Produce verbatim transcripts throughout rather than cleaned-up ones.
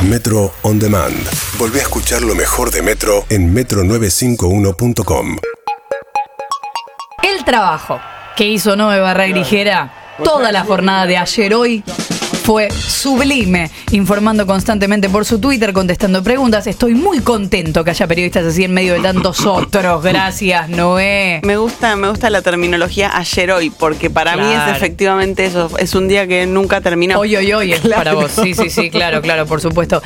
Metro On Demand. Volvé a escuchar lo mejor de Metro en metro novecientos cincuenta y uno punto com. El trabajo que hizo Noé Barra Grijera toda la jornada de ayer hoy fue sublime, informando constantemente por su Twitter, contestando preguntas. Estoy muy contento que haya periodistas así en medio de tantos otros. Gracias, Noé. Me gusta, me gusta la terminología ayer hoy, porque para Claro. mí es efectivamente eso. Es un día que nunca terminó. Hoy, hoy, hoy es Claro. para vos. Sí, sí, sí, claro, claro, por supuesto.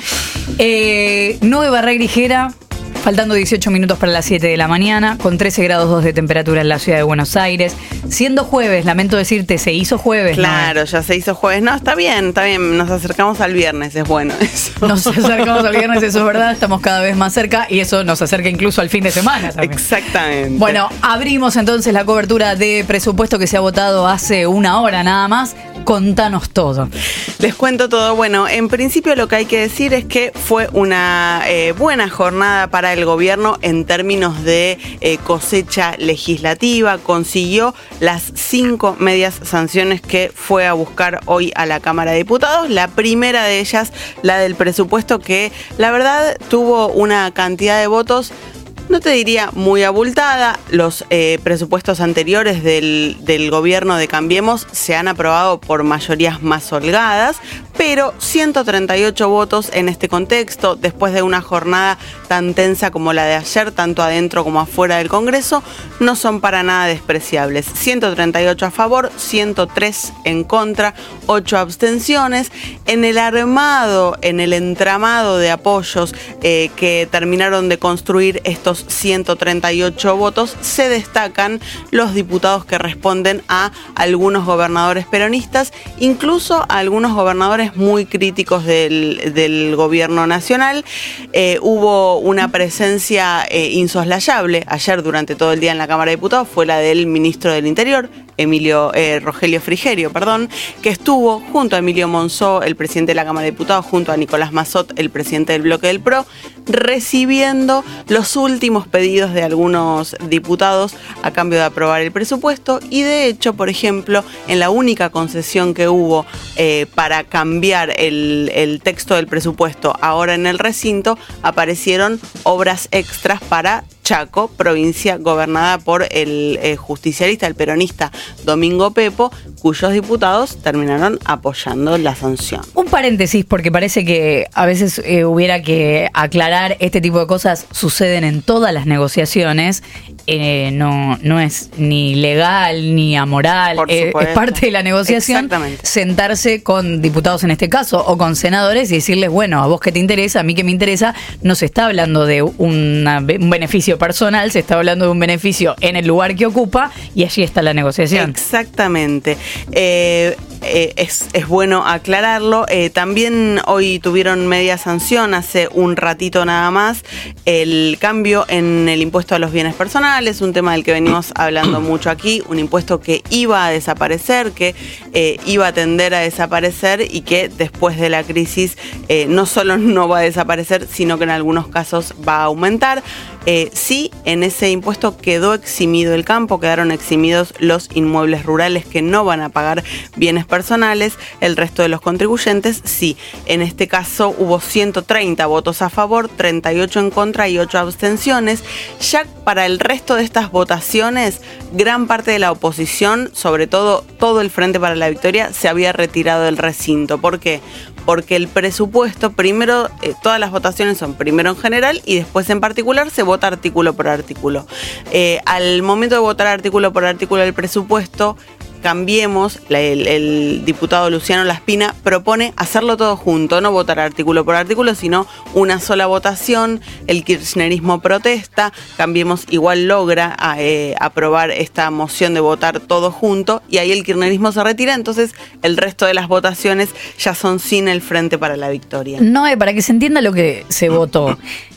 Eh, Noé Barra Grijera, faltando dieciocho minutos para las siete de la mañana, con trece grados dos de temperatura en la ciudad de Buenos Aires. Siendo jueves, lamento decirte, se hizo jueves. Claro, ya se hizo jueves. No, está bien, está bien. Nos acercamos al viernes, es bueno eso. ¿No? Nos acercamos al viernes, eso es verdad, estamos cada vez más cerca y eso nos acerca incluso al fin de semana también. Exactamente. Bueno, abrimos entonces la cobertura de presupuesto que se ha votado hace una hora nada más. Contanos todo. Les cuento todo. Bueno, en principio lo que hay que decir es que fue una eh, buena jornada para el gobierno en términos de eh, cosecha legislativa. Consiguió las cinco medias sanciones que fue a buscar hoy a la Cámara de Diputados. La primera de ellas, la del presupuesto, que la verdad tuvo una cantidad de votos, no te diría muy abultada. Los eh, presupuestos anteriores del, del gobierno de Cambiemos se han aprobado por mayorías más holgadas, pero ciento treinta y ocho votos en este contexto, después de una jornada tan tensa como la de ayer, tanto adentro como afuera del Congreso, no son para nada despreciables. ciento treinta y ocho a favor, ciento tres en contra, ocho abstenciones. En el armado, en el entramado de apoyos eh, que terminaron de construir estos ciento treinta y ocho votos, se destacan los diputados que responden a algunos gobernadores peronistas, incluso a algunos gobernadores muy críticos del, del gobierno nacional. Eh, hubo una presencia eh, insoslayable ayer durante todo el día en la Cámara de Diputados, fue la del ministro del Interior, Emilio eh, Rogelio Frigerio, perdón, que estuvo junto a Emilio Monzó, el presidente de la Cámara de Diputados, junto a Nicolás Mazzot, el presidente del bloque del P R O, recibiendo los últimos pedidos de algunos diputados a cambio de aprobar el presupuesto. Y de hecho, por ejemplo, en la única concesión que hubo eh, para cambiar el, el texto del presupuesto ahora en el recinto, aparecieron obras extras para Chaco, provincia gobernada por el eh, justicialista, el peronista Domingo Pepo, cuyos diputados terminaron apoyando la sanción. Un paréntesis, porque parece que a veces eh, hubiera que aclarar, este tipo de cosas suceden en todas las negociaciones, eh, no, no es ni legal ni amoral, eh, es parte de la negociación. Exactamente. Sentarse con diputados en este caso o con senadores y decirles, bueno, a vos que te interesa, a mí que me interesa, no se está hablando de una, un beneficio personal, se está hablando de un beneficio en el lugar que ocupa y allí está la negociación. Exactamente. Eh, eh, es, es bueno aclararlo. Eh, también hoy tuvieron media sanción, hace un ratito nada más, el cambio en el impuesto a los bienes personales, un tema del que venimos hablando mucho aquí, un impuesto que iba a desaparecer, que eh, iba a tender a desaparecer y que después de la crisis eh, no solo no va a desaparecer, sino que en algunos casos va a aumentar. Eh, sí, en ese impuesto quedó eximido el campo, quedaron eximidos los inmuebles rurales que no van a pagar bienes personales. El resto de los contribuyentes sí. En este caso hubo ciento treinta votos a favor, treinta y ocho en contra y ocho abstenciones. Ya para el resto de estas votaciones, gran parte de la oposición, sobre todo todo el Frente para la Victoria, se había retirado del recinto. ¿Por qué? Porque el presupuesto, primero, eh, todas las votaciones son primero en general y después en particular se vota artículo por artículo. Eh, al momento de votar artículo por artículo el presupuesto, Cambiemos, la, el, el diputado Luciano Laspina propone hacerlo todo junto, no votar artículo por artículo, sino una sola votación. El kirchnerismo protesta, Cambiemos igual logra eh, aprobar esta moción de votar todo junto y ahí el kirchnerismo se retira, entonces el resto de las votaciones ya son sin el Frente para la Victoria. No, eh, para que se entienda lo que se votó.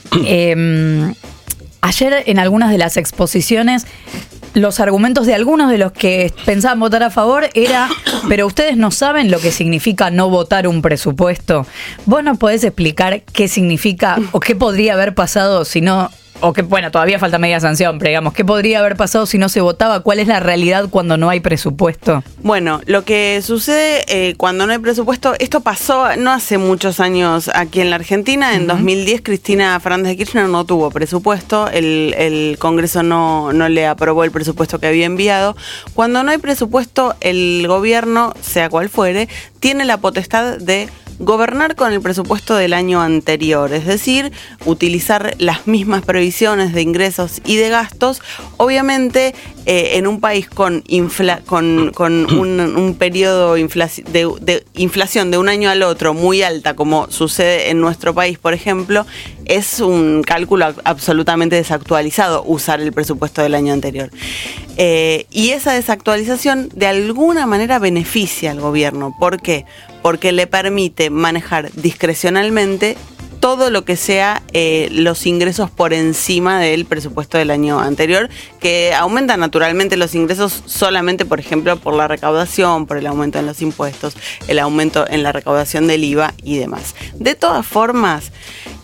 eh, ayer en algunas de las exposiciones los argumentos de algunos de los que pensaban votar a favor era, pero ustedes no saben lo que significa no votar un presupuesto. ¿Vos no podés explicar qué significa o qué podría haber pasado si no o que, bueno, todavía falta media sanción, pero digamos, ¿qué podría haber pasado si no se votaba? ¿Cuál es la realidad cuando no hay presupuesto? Bueno, lo que sucede eh, cuando no hay presupuesto, esto pasó no hace muchos años aquí en la Argentina. En uh-huh. dos mil diez Cristina Fernández de Kirchner no tuvo presupuesto, el, el Congreso no, no le aprobó el presupuesto que había enviado. Cuando no hay presupuesto, el gobierno, sea cual fuere, tiene la potestad de gobernar con el presupuesto del año anterior, es decir, utilizar las mismas previsiones de ingresos y de gastos. Obviamente, eh, en un país con, infla, con, con un, un periodo inflaci- de, de inflación de un año al otro muy alta, como sucede en nuestro país, por ejemplo, es un cálculo absolutamente desactualizado usar el presupuesto del año anterior. Eh, y esa desactualización de alguna manera beneficia al gobierno. ¿Por qué? Porque le permite manejar discrecionalmente todo lo que sea eh, los ingresos por encima del presupuesto del año anterior, que aumentan naturalmente los ingresos solamente, por ejemplo, por la recaudación, por el aumento en los impuestos, el aumento en la recaudación del I V A y demás. De todas formas,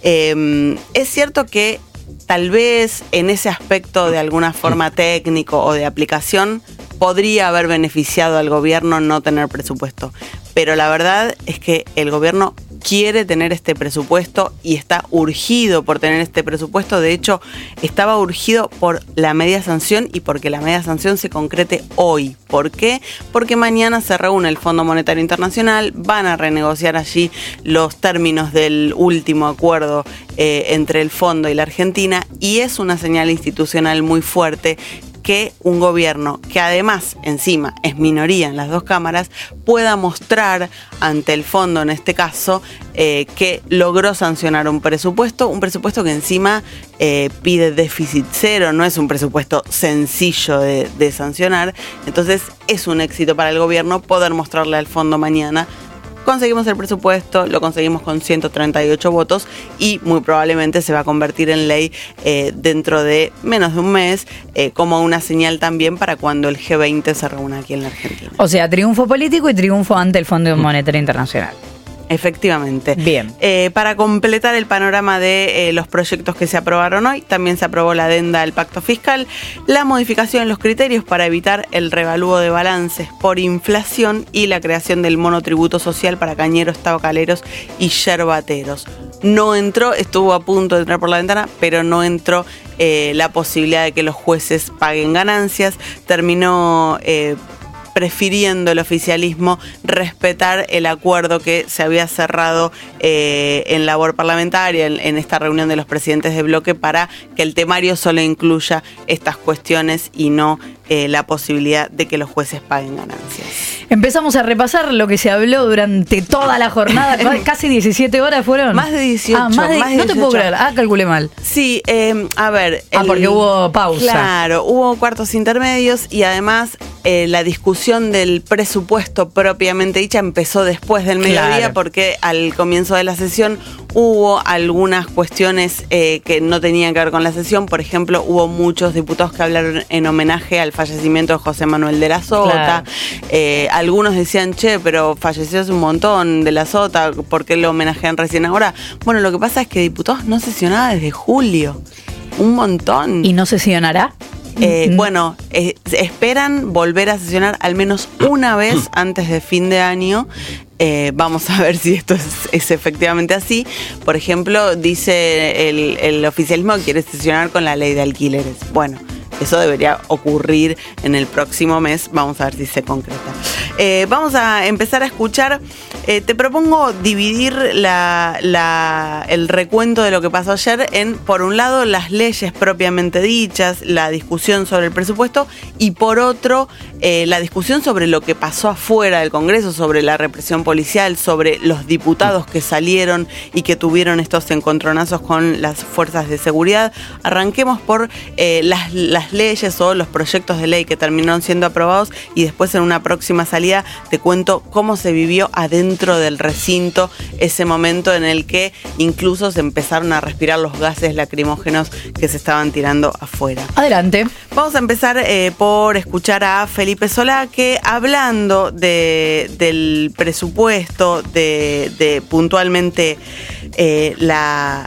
eh, es cierto que tal vez en ese aspecto de alguna forma técnico o de aplicación podría haber beneficiado al gobierno no tener presupuesto. Pero la verdad es que el gobierno quiere tener este presupuesto y está urgido por tener este presupuesto. De hecho, estaba urgido por la media sanción y porque la media sanción se concrete hoy. ¿Por qué? Porque mañana se reúne el Fondo Monetario Internacional, van a renegociar allí los términos del último acuerdo eh, entre el fondo y la Argentina, y es una señal institucional muy fuerte que un gobierno, que además encima es minoría en las dos cámaras, pueda mostrar ante el fondo, en este caso, eh, que logró sancionar un presupuesto, un presupuesto que encima eh, pide déficit cero, no es un presupuesto sencillo de, de sancionar. Entonces es un éxito para el gobierno poder mostrarle al fondo mañana: conseguimos el presupuesto, lo conseguimos con ciento treinta y ocho votos y muy probablemente se va a convertir en ley eh, dentro de menos de un mes, eh, como una señal también para cuando el G veinte se reúna aquí en la Argentina. O sea, triunfo político y triunfo ante el Fondo Monetario Internacional. Efectivamente. Bien. Eh, para completar el panorama de eh, los proyectos que se aprobaron hoy, también se aprobó la adenda al pacto fiscal, la modificación en los criterios para evitar el revalúo de balances por inflación y la creación del monotributo social para cañeros, tabacaleros y yerbateros. No entró, estuvo a punto de entrar por la ventana, pero no entró eh, la posibilidad de que los jueces paguen ganancias. Terminó Eh, prefiriendo el oficialismo respetar el acuerdo que se había cerrado eh, en labor parlamentaria, en, en esta reunión de los presidentes de bloque, para que el temario solo incluya estas cuestiones y no eh, la posibilidad de que los jueces paguen ganancias. Empezamos a repasar lo que se habló durante toda la jornada. Casi diecisiete horas fueron. Más de dieciocho. Ah, más de, más de no dieciocho. te puedo creer. Ah, calculé mal. Sí, eh, a ver. Ah, el, porque hubo pausa. Claro, hubo cuartos intermedios y además eh, la discusión del presupuesto propiamente dicha empezó después del mediodía, Claro. porque al comienzo de la sesión hubo algunas cuestiones eh, que no tenían que ver con la sesión. Por ejemplo, hubo muchos diputados que hablaron en homenaje al fallecimiento de José Manuel de la Sota. Claro. Eh, algunos decían, che, pero falleció hace un montón de la Sota, ¿por qué lo homenajean recién ahora? Bueno, lo que pasa es que diputados no sesionaba desde julio. Un montón. ¿Y no sesionará? Eh, bueno, eh, esperan volver a sesionar al menos una vez antes de fin de año. Eh, vamos a ver si esto es, es efectivamente así. Por ejemplo, dice el, el oficialismo que quiere sesionar con la ley de alquileres. Bueno, eso debería ocurrir en el próximo mes. Vamos a ver si se concreta. Eh, vamos a empezar a escuchar. Eh, te propongo dividir la, la, el recuento de lo que pasó ayer en, por un lado, las leyes propiamente dichas, la discusión sobre el presupuesto, y por otro, eh, la discusión sobre lo que pasó afuera del Congreso, sobre la represión policial, sobre los diputados que salieron y que tuvieron estos encontronazos con las fuerzas de seguridad. Arranquemos por eh, las, las leyes o los proyectos de ley que terminaron siendo aprobados, y después en una próxima salida te cuento cómo se vivió adentro del recinto ese momento en el que incluso se empezaron a respirar los gases lacrimógenos que se estaban tirando afuera. Adelante. Vamos a empezar eh, por escuchar a Felipe Solá, que hablando de, del presupuesto, de, de puntualmente eh, la...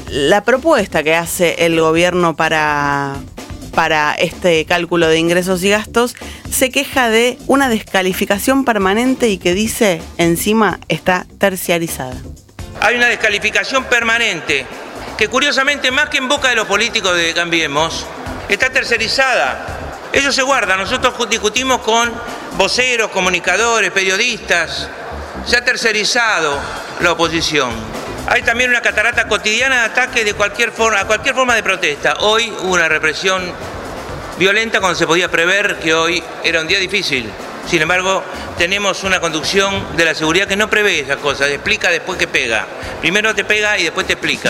la propuesta que hace el gobierno para, para este cálculo de ingresos y gastos se queja de una descalificación permanente y que dice encima está terciarizada. Hay una descalificación permanente que curiosamente más que en boca de los políticos de Cambiemos está tercerizada. Ellos se guardan, nosotros discutimos con voceros, comunicadores, periodistas. Se ha tercerizado la oposición. Hay también una catarata cotidiana de ataques de cualquier forma, a cualquier forma de protesta. Hoy hubo una represión violenta cuando se podía prever que hoy era un día difícil. Sin embargo, tenemos una conducción de la seguridad que no prevé esas cosas, explica después que pega. Primero te pega y después te explica.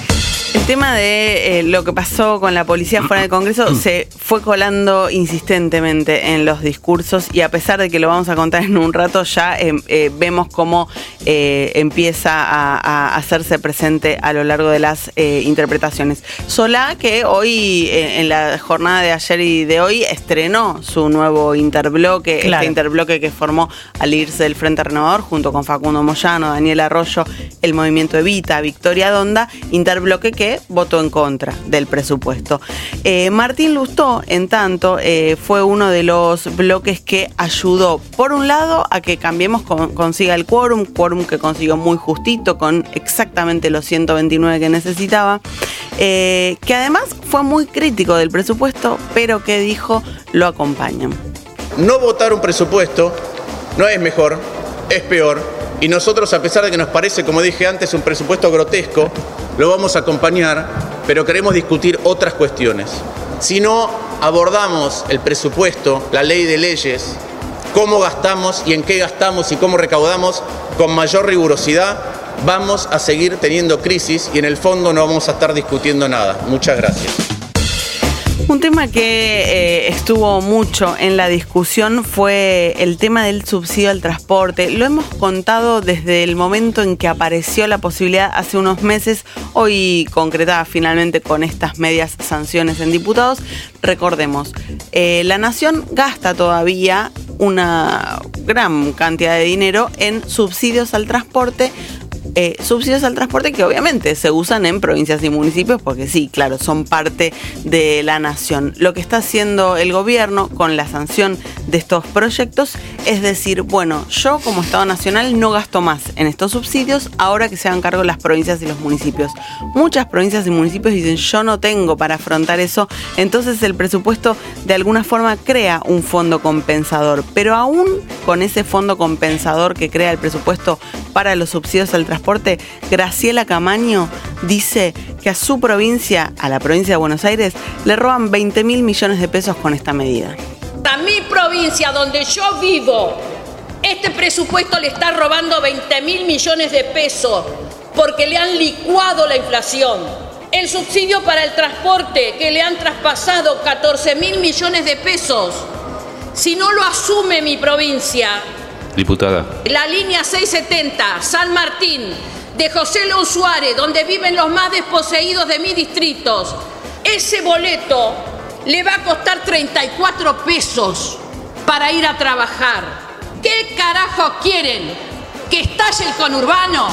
El tema de eh, lo que pasó con la policía fuera del Congreso se fue colando insistentemente en los discursos y a pesar de que lo vamos a contar en un rato, ya eh, eh, vemos cómo eh, empieza a, a hacerse presente a lo largo de las eh, interpretaciones. Solá, que hoy, eh, en la jornada de ayer y de hoy, estrenó su nuevo interbloque, claro. Este interbloque que formó al irse del Frente Renovador junto con Facundo Moyano, Daniel Arroyo, el Movimiento Evita, Victoria Donda, interbloque que que votó en contra del presupuesto. Eh, Martín Lustó, en tanto, eh, fue uno de los bloques que ayudó, por un lado, a que Cambiemos con, consiga el quórum, quórum que consiguió muy justito, con exactamente los ciento veintinueve que necesitaba, eh, que además fue muy crítico del presupuesto, pero que dijo lo acompañan. No votar un presupuesto no es mejor, es peor. Y nosotros, a pesar de que nos parece, como dije antes, un presupuesto grotesco, lo vamos a acompañar, pero queremos discutir otras cuestiones. Si no abordamos el presupuesto, la ley de leyes, cómo gastamos y en qué gastamos y cómo recaudamos con mayor rigurosidad, vamos a seguir teniendo crisis y en el fondo no vamos a estar discutiendo nada. Muchas gracias. Un tema que eh, estuvo mucho en la discusión fue el tema del subsidio al transporte. Lo hemos contado desde el momento en que apareció la posibilidad hace unos meses, hoy concretada finalmente con estas medias sanciones en diputados. Recordemos, eh, la Nación gasta todavía una gran cantidad de dinero en subsidios al transporte. Eh, subsidios al transporte que obviamente se usan en provincias y municipios porque sí, claro, son parte de la nación. Lo que está haciendo el gobierno con la sanción de estos proyectos es decir, bueno, yo como Estado Nacional no gasto más en estos subsidios, ahora que se hagan cargo las provincias y los municipios. Muchas provincias y municipios dicen, yo no tengo para afrontar eso, entonces el presupuesto de alguna forma crea un fondo compensador, pero aún con ese fondo compensador que crea el presupuesto para los subsidios al transporte, Graciela Camaño dice que a su provincia, a la provincia de Buenos Aires, le roban veinte mil millones de pesos con esta medida. A mi provincia, donde yo vivo, este presupuesto le está robando veinte mil millones de pesos porque le han licuado la inflación. El subsidio para el transporte, que le han traspasado catorce mil millones de pesos. Si no lo asume mi provincia, diputada, la línea seiscientos setenta, San Martín, de José León Suárez, donde viven los más desposeídos de mis distritos, ese boleto le va a costar treinta y cuatro pesos para ir a trabajar. ¿Qué carajo quieren? ¿Que estalle el conurbano?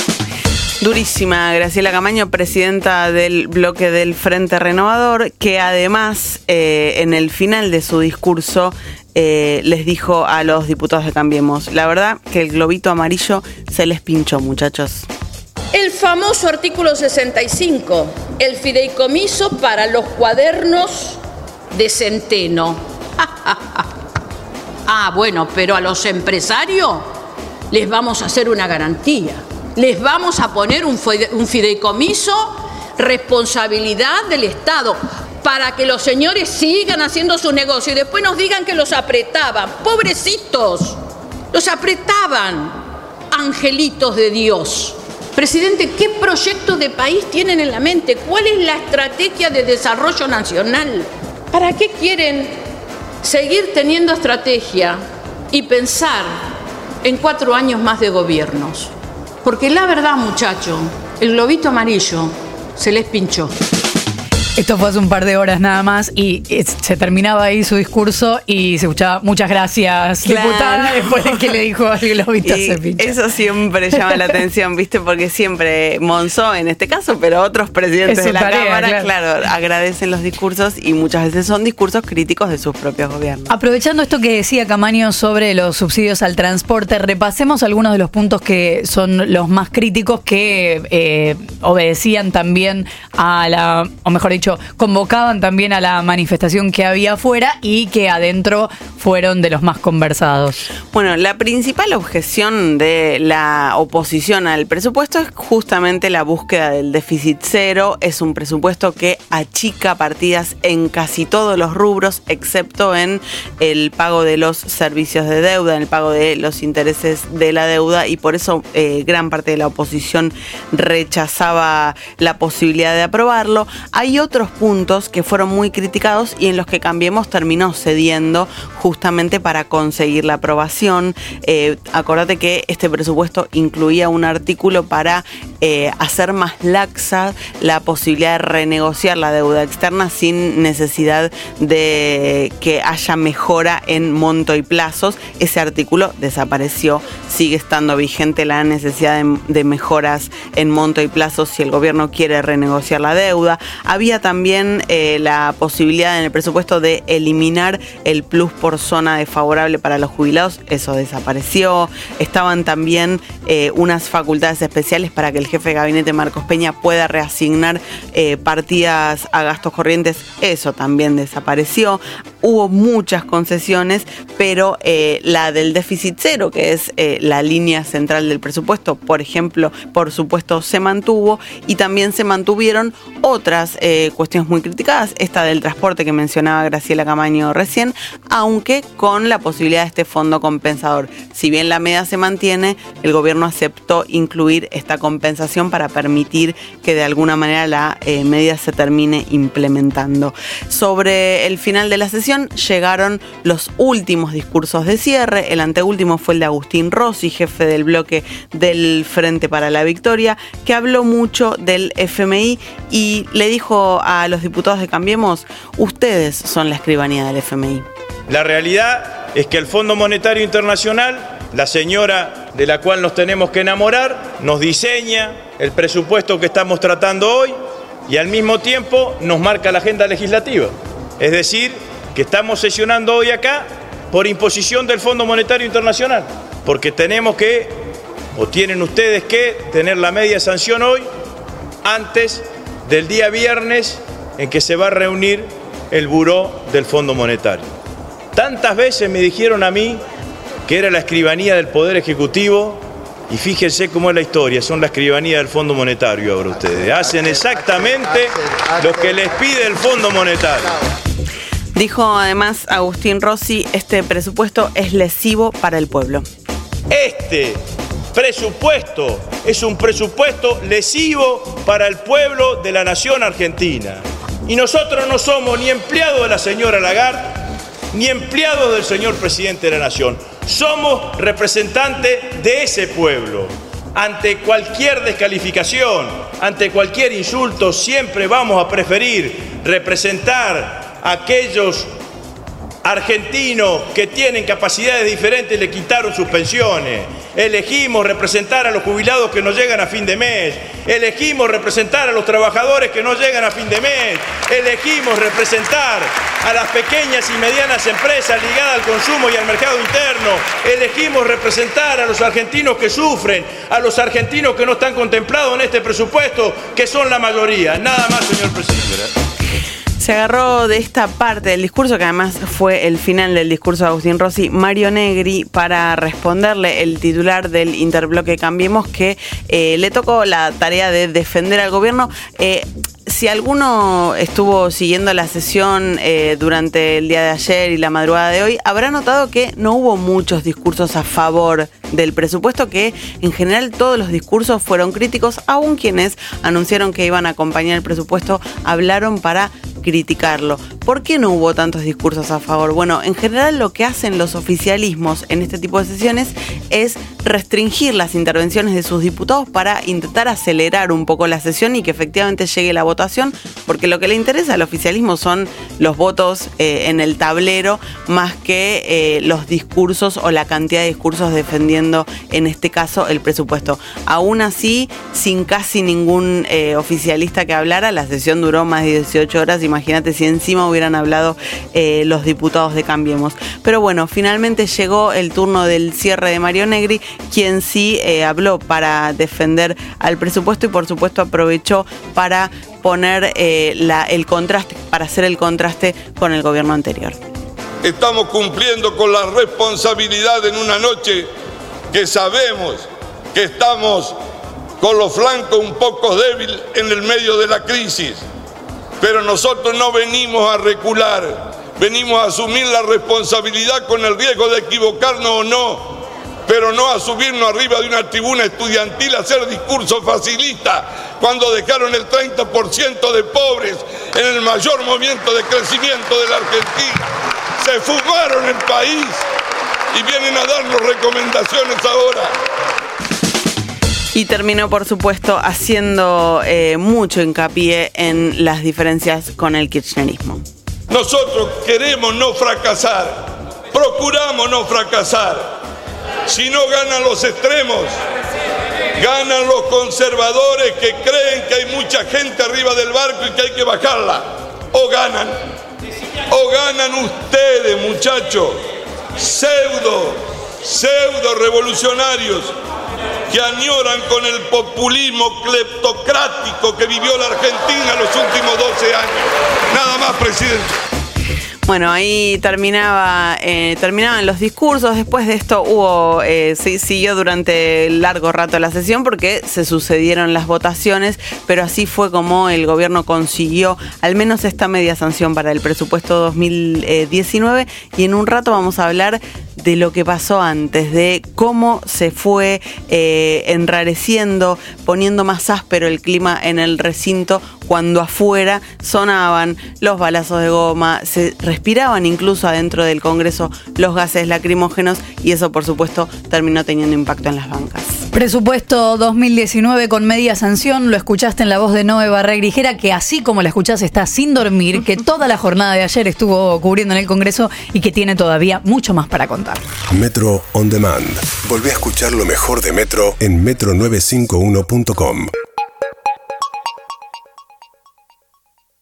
Durísima Graciela Camaño, presidenta del bloque del Frente Renovador, que además eh, en el final de su discurso eh, les dijo a los diputados de Cambiemos, la verdad que el globito amarillo se les pinchó, muchachos. El famoso artículo sesenta y cinco, el fideicomiso para los cuadernos de Centeno. Ah, bueno, pero a los empresarios les vamos a hacer una garantía. Les vamos a poner un fideicomiso, responsabilidad del Estado, para que los señores sigan haciendo su negocio y después nos digan que los apretaban. Pobrecitos, los apretaban, angelitos de Dios. Presidente, ¿qué proyecto de país tienen en la mente? ¿Cuál es la estrategia de desarrollo nacional? ¿Para qué quieren seguir teniendo estrategia y pensar en cuatro años más de gobiernos? Porque la verdad, muchacho, el globito amarillo se les pinchó. Esto fue hace un par de horas nada más y se terminaba ahí su discurso y se escuchaba muchas gracias, claro, diputada, después de que le dijo a Globita Cepich. Eso siempre llama la atención, ¿viste? Porque siempre Monzó, en este caso, pero otros presidentes de la tarea, Cámara, claro. claro, agradecen los discursos y muchas veces son discursos críticos de sus propios gobiernos. Aprovechando esto que decía Camaño sobre los subsidios al transporte, repasemos algunos de los puntos que son los más críticos que eh, obedecían también a la, o mejor dicho, convocaban también a la manifestación que había afuera y que adentro fueron de los más conversados. Bueno, la principal objeción de la oposición al presupuesto es justamente la búsqueda del déficit cero. Es un presupuesto que achica partidas en casi todos los rubros, excepto en el pago de los servicios de deuda, en el pago de los intereses de la deuda, y por eso eh, gran parte de la oposición rechazaba la posibilidad de aprobarlo. Hay otros puntos que fueron muy criticados y en los que Cambiemos terminó cediendo justamente para conseguir la aprobación. Eh, acordate que este presupuesto incluía un artículo para eh, hacer más laxa la posibilidad de renegociar la deuda externa sin necesidad de que haya mejora en monto y plazos. Ese artículo desapareció. Sigue estando vigente la necesidad de, de mejoras en monto y plazos si el gobierno quiere renegociar la deuda. Había también eh, la posibilidad en el presupuesto de eliminar el plus por zona desfavorable para los jubilados. Eso desapareció. Estaban también eh, unas facultades especiales para que el jefe de gabinete Marcos Peña pueda reasignar eh, partidas a gastos corrientes. Eso también desapareció. Hubo muchas concesiones, pero eh, la del déficit cero, que es eh, la línea central del presupuesto, por ejemplo, por supuesto, se mantuvo, y también se mantuvieron otras eh, cuestiones muy criticadas, esta del transporte que mencionaba Graciela Camaño recién, aunque con la posibilidad de este fondo compensador. Si bien la medida se mantiene, el gobierno aceptó incluir esta compensación para permitir que de alguna manera la eh, medida se termine implementando. Sobre el final de la sesión llegaron los últimos discursos de cierre. El anteúltimo fue el de Agustín Rossi, jefe del bloque del Frente para la Victoria, que habló mucho del F M I y le dijo a los diputados de Cambiemos: ustedes son la escribanía del F M I. La realidad es que el Fondo Monetario Internacional, la señora de la cual nos tenemos que enamorar, nos diseña el presupuesto que estamos tratando hoy y al mismo tiempo nos marca la agenda legislativa. Es decir, que estamos sesionando hoy acá por imposición del Fondo Monetario Internacional, porque tenemos que, o tienen ustedes que, tener la media sanción hoy antes del día viernes en que se va a reunir el buró del Fondo Monetario. Tantas veces me dijeron a mí que era la escribanía del Poder Ejecutivo, y fíjense cómo es la historia, son la escribanía del Fondo Monetario ahora ustedes. Hacen exactamente lo que les pide el Fondo Monetario. Dijo además Agustín Rossi: este presupuesto es lesivo para el pueblo. Este presupuesto es un presupuesto lesivo para el pueblo de la nación argentina. Y nosotros no somos ni empleados de la señora Lagarde, ni empleados del señor presidente de la nación. Somos representantes de ese pueblo. Ante cualquier descalificación, ante cualquier insulto, siempre vamos a preferir representar a aquellos argentinos que tienen capacidades diferentes y le quitaron sus pensiones. Elegimos representar a los jubilados que no llegan a fin de mes. Elegimos representar a los trabajadores que no llegan a fin de mes. Elegimos representar a las pequeñas y medianas empresas ligadas al consumo y al mercado interno. Elegimos representar a los argentinos que sufren, a los argentinos que no están contemplados en este presupuesto, que son la mayoría. Nada más, señor presidente. Se agarró de esta parte del discurso, que además fue el final del discurso de Agustín Rossi, Mario Negri, para responderle, el titular del interbloque Cambiemos, que eh, le tocó la tarea de defender al gobierno. Eh, Si alguno estuvo siguiendo la sesión eh, durante el día de ayer y la madrugada de hoy, habrá notado que no hubo muchos discursos a favor del presupuesto, que en general todos los discursos fueron críticos, aun quienes anunciaron que iban a acompañar el presupuesto hablaron para criticarlo. ¿Por qué no hubo tantos discursos a favor? Bueno, en general lo que hacen los oficialismos en este tipo de sesiones es restringir las intervenciones de sus diputados para intentar acelerar un poco la sesión y que efectivamente llegue la votación votación, porque lo que le interesa al oficialismo son los votos eh, en el tablero más que eh, los discursos o la cantidad de discursos defendiendo, en este caso, el presupuesto. Aún así, sin casi ningún eh, oficialista que hablara, la sesión duró más de dieciocho horas. Imagínate si encima hubieran hablado eh, los diputados de Cambiemos. Pero bueno, finalmente llegó el turno del cierre de Mario Negri, quien sí eh, habló para defender al presupuesto y por supuesto aprovechó para poner eh, la, el contraste, para hacer el contraste con el gobierno anterior. Estamos cumpliendo con la responsabilidad en una noche que sabemos que estamos con los flancos un poco débiles en el medio de la crisis, pero nosotros no venimos a recular, venimos a asumir la responsabilidad con el riesgo de equivocarnos o no, pero no a subirnos arriba de una tribuna estudiantil a hacer discursos facilistas cuando dejaron el treinta por ciento de pobres en el mayor momento de crecimiento de la Argentina. Se fumaron el país y vienen a darnos recomendaciones ahora. Y terminó, por supuesto, haciendo eh, mucho hincapié en las diferencias con el kirchnerismo. Nosotros queremos no fracasar, procuramos no fracasar. Si no ganan los extremos, ganan los conservadores que creen que hay mucha gente arriba del barco y que hay que bajarla. O ganan, o ganan ustedes, muchachos, pseudo, pseudo revolucionarios que añoran con el populismo cleptocrático que vivió la Argentina los últimos doce años. Nada más, presidente. Bueno, ahí terminaba, eh, terminaban los discursos. Después de esto hubo, eh, sí, siguió durante largo rato la sesión porque se sucedieron las votaciones, pero así fue como el gobierno consiguió al menos esta media sanción para el presupuesto dos mil diecinueve. Y en un rato vamos a hablar de lo que pasó antes, de cómo se fue eh, enrareciendo, poniendo más áspero el clima en el recinto cuando afuera sonaban los balazos de goma, se respiraban incluso adentro del Congreso los gases lacrimógenos y eso, por supuesto, terminó teniendo impacto en las bancas. Presupuesto dos mil diecinueve con media sanción, lo escuchaste en la voz de Noé Barragrijera, que así como la escuchás está sin dormir, que toda la jornada de ayer estuvo cubriendo en el Congreso y que tiene todavía mucho más para contar. Metro On Demand. Volvé a escuchar lo mejor de Metro en metro novecientos cincuenta y uno punto com.